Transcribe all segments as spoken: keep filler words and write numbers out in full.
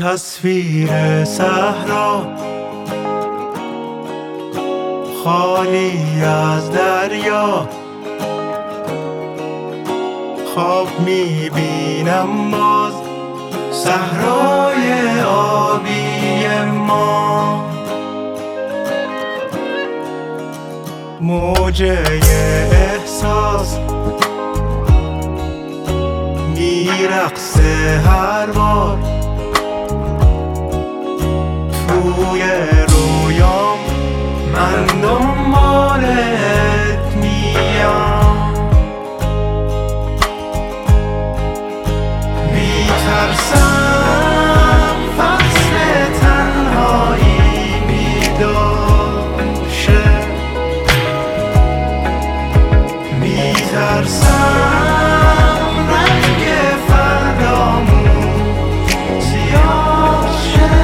تصویر صحرا خالی از دریا، خواب میبینم باز صحرای آبی ما. موجه احساس میرقصه هر بار توی رویام، من دنبالت میام. میترسم فصل تنهایی بیدار شه، میترسم رنگ فردامون سیاه شه.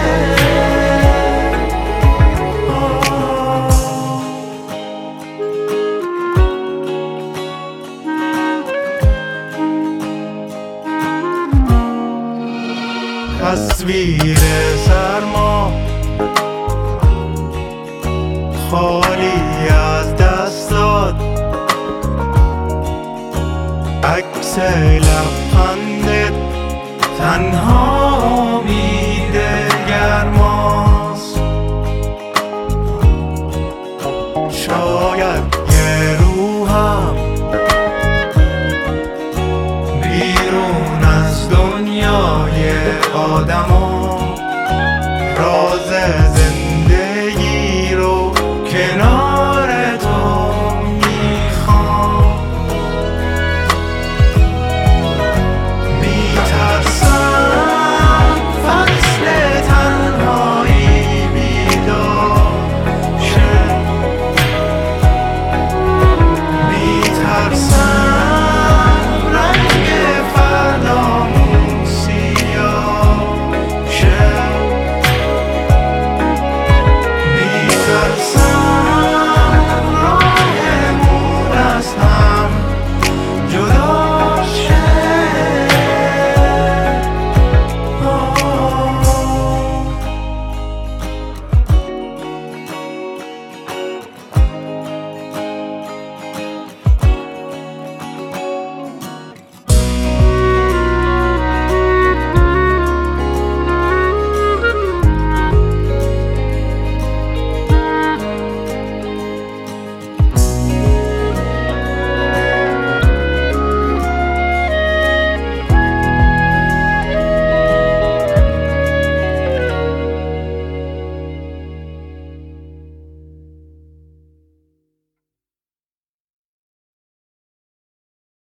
تصویر سرما خالی از دستات، عکس لبخندت تنها امید گرماست. شاید یه روحم بیرون از دنیای آدم